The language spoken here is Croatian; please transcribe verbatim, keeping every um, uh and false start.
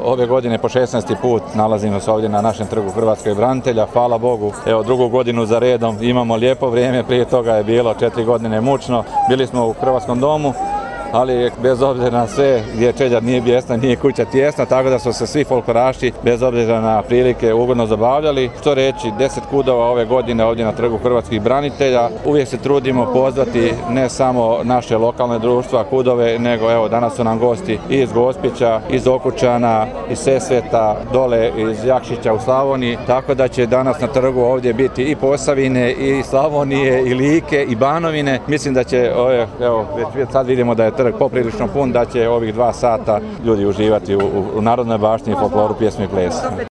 ove godine po šesnaesti put nalazimo se ovdje na našem trgu Hrvatskih branitelja. Hvala Bogu, evo drugu godinu za redom imamo lijepo vrijeme, prije toga je bilo četiri godine mučno. Bili smo u Hrvatskom domu, ali bez obzira na sve gdje čeđar nije bijesna, nije kuća tijesna, tako da su se svi folkloraši bez obzira na prilike ugodno zabavljali. Što reći, deset kudova ove godine ovdje na trgu Hrvatskih branitelja. Uvijek se trudimo pozvati ne samo naše lokalne društva, kudove, nego evo danas su nam gosti i iz Gospića, iz Okučana, iz Sesveta, dole iz Jakšića u Slavoniji, tako da će danas na trgu ovdje biti i Posavine, i Slavonije, i Like, i Banovine. Mislim da će, evo, već sad vidimo da je trg poprilično pun, da će ovih dva sata ljudi uživati u, u narodnoj baštini, folkloru, pjesmi i plesu.